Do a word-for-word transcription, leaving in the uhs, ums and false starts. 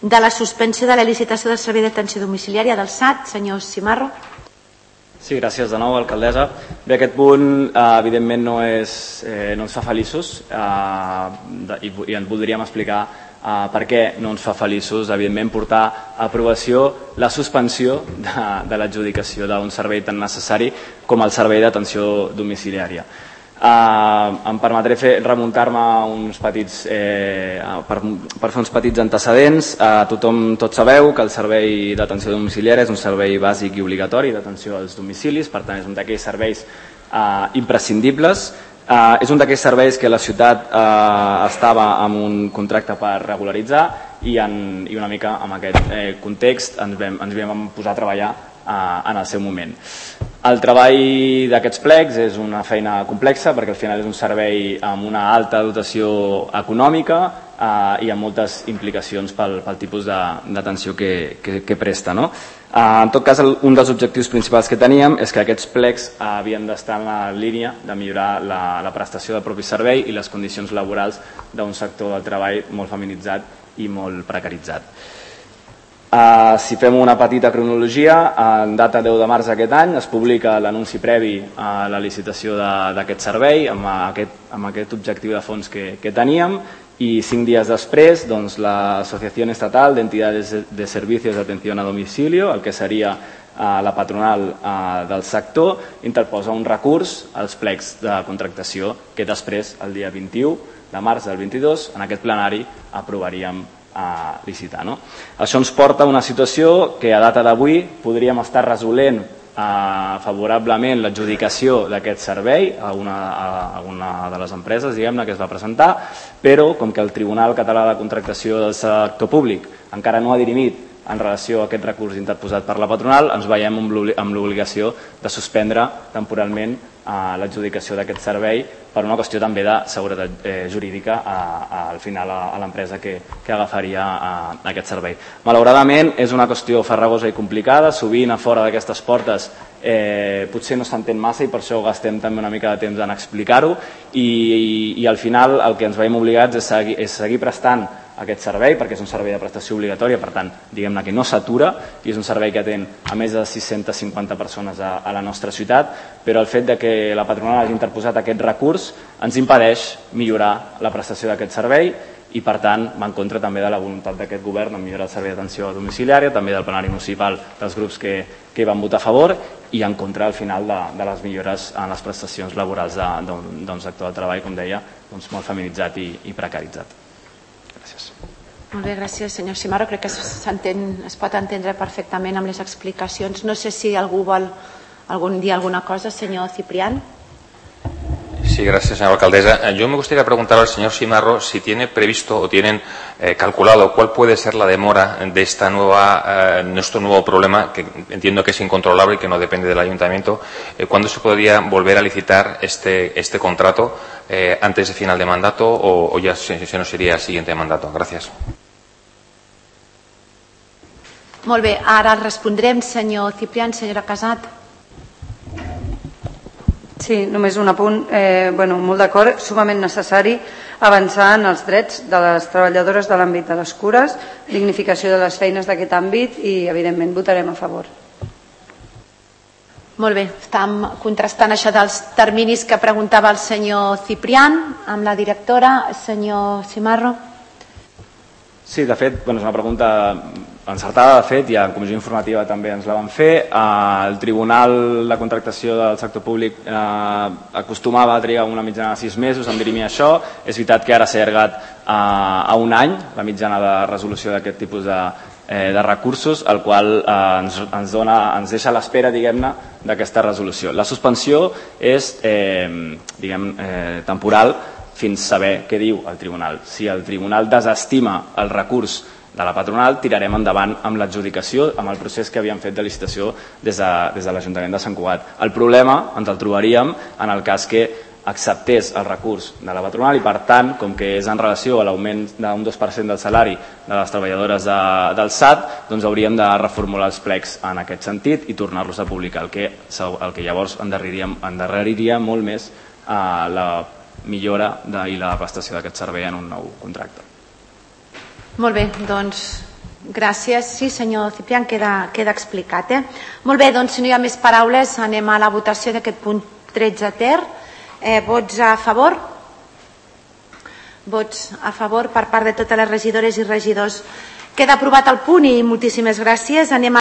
de la suspensió de la licitació del servei d'atenció domiciliària del S A T. Senyor Simarro. Sí, gràcies de nou, alcaldessa. Bé, aquest punt, evidentment, no ens fa feliços i ens voldríem explicar per què no ens fa feliços, evidentment, portar a aprovació la suspensió de l'adjudicació d'un servei tan necessari com el servei d'atenció domiciliària. Em permetré remuntar-me uns petits per fer uns petits antecedents. Tothom, tots sabeu que el servei d'atenció domiciliària és un servei bàsic i obligatori d'atenció als domicilis, per tant és un d'aquells serveis imprescindibles. És un d'aquells serveis que la ciutat estava en un contracte per regularitzar i una mica en aquest context ens vam posar a treballar en el seu moment. El treball d'aquests plecs és una feina complexa perquè al final és un servei amb una alta dotació econòmica i amb moltes implicacions pel tipus d'atenció que presta. En tot cas, un dels objectius principals que teníem és que aquests plecs havien d'estar en la línia de millorar la prestació del propi servei i les condicions laborals d'un sector del treball molt feminitzat i molt precaritzat. Si fem una petita cronologia, en data deu de març d'aquest any es publica l'anunci previ a la licitació d'aquest servei amb aquest objectiu de fons que teníem i cinc dies després l'Associació Estatal d'Entidades de Servicios de Atención a Domicilio, el que seria la patronal del sector, interposa un recurs als plecs de contractació que després, el dia vint-i-u de març del vint-i-dos, en aquest plenari aprovaríem a licitar. Això ens porta a una situació que a data d'avui podríem estar resolent favorablement l'adjudicació d'aquest servei a una de les empreses que es va presentar, però com que el Tribunal Català de Contractació del Sector Públic encara no ha dirimit en relació a aquest recurs interposat per la patronal, ens veiem amb l'obligació de suspendre temporalment l'adjudicació d'aquest servei per una qüestió també de seguretat jurídica al final a l'empresa que agafaria aquest servei. Malauradament és una qüestió farragosa i complicada, sovint a fora d'aquestes portes potser no s'entén massa i per això gastem també una mica de temps en explicar-ho i al final el que ens veiem obligats és seguir prestant aquest servei perquè és un servei de prestació obligatòria, per tant, diguem-ne que no s'atura i és un servei que atén a més de sis-centes cinquanta persones a la nostra ciutat, però el fet que la patronal hagi interposat aquest recurs ens impedeix millorar la prestació d'aquest servei i per tant va en contra també de la voluntat d'aquest govern en millorar el servei d'atenció domiciliària, també del plenari municipal dels grups que hi van votar a favor i en contra al final de les millores en les prestacions laborals d'un sector del treball, com deia, molt feminitzat i precaritzat. Gràcies. Molt bé, gràcies, senyor Simarro. Crec que es pot entendre perfectament amb les explicacions. No sé si algú vol dir alguna cosa. Senyor Ciprián. Sí, gracias, señora alcaldesa. Yo me gustaría preguntar al señor Simarro si tiene previsto o tienen eh, calculado cuál puede ser la demora de esta nueva, eh, nuestro nuevo problema, que entiendo que es incontrolable y que no depende del ayuntamiento. Eh, ¿Cuándo se podría volver a licitar este, este contrato? Eh, ¿Antes de final de mandato o, o ya se, se nos iría al siguiente mandato? Gracias. Molt bé, ara respondrem, senyor Ciprián. Senyora Casat. Sí, només un apunt. Eh, bueno, molt d'acord, sumament necessari avançar en els drets de les treballadores de l'àmbit de les cures, dignificació de les feines d'aquest àmbit i, evidentment, votarem a favor. Molt bé, estàvem contrastant això dels terminis que preguntava el senyor Ciprián amb la directora. Senyor Simarro. Sí, de fet, és una pregunta encertada, de fet, i en comissió informativa també ens la van fer. El Tribunal de Contractació del Sector Públic acostumava a trigar una mitjana de sis mesos en dirimir això. És veritat que ara s'ha allargat a un any la mitjana de resolució d'aquest tipus de recursos, el qual ens deixa a l'espera, diguem-ne, d'aquesta resolució. La suspensió és temporal fins a saber què diu el tribunal. Si el tribunal desestima el recurs de la patronal, tirarem endavant amb l'adjudicació, amb el procés que havíem fet de licitació des de l'Ajuntament de Sant Cugat. El problema ens el trobaríem en el cas que acceptés el recurs de la patronal i, per tant, com que és en relació a l'augment d'un dos per cent del salari de les treballadores del S A T, doncs hauríem de reformular els plecs en aquest sentit i tornar-los a publicar, el que llavors endarreriria molt més la millora i la prestació d'aquest servei en un nou contracte. Molt bé, doncs Gràcies. Sí, senyor Ciprián, queda, queda explicat. Eh? Molt bé, doncs si no hi ha més paraules anem a la votació d'aquest punt tretze ter. Eh, vots a favor? Vots a favor per part de totes les regidores i regidors. Queda aprovat el punt i moltíssimes gràcies. Anem a